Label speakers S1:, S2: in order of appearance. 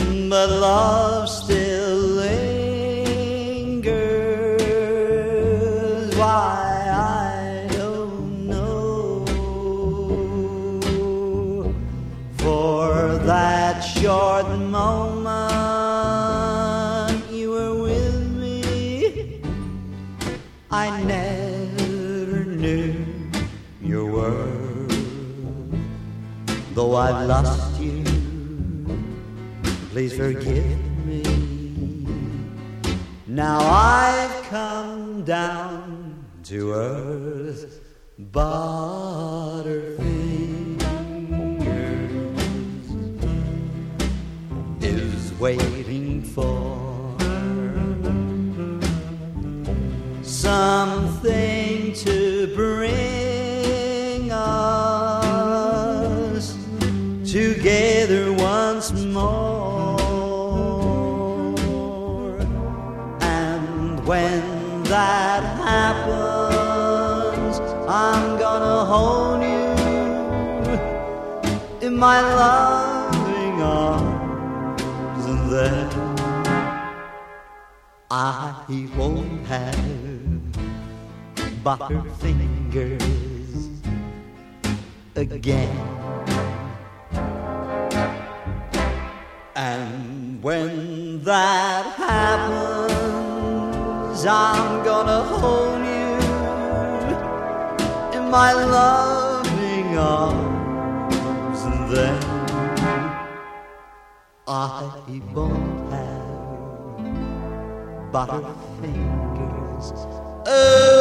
S1: but love still lingers. Why, I don't know. For that short moment you were with me, I never knew your worth. Though I've lost you, please forgive me. Now I've come down to earth, Butterfingers is waiting for something to bring us together once more. And when that happens, I'm gonna hold you in my loving arms, and then I won't have butterfingers again. And when that happens, I'm gonna hold you in my loving arms, and then I won't have butterfingers. Oh,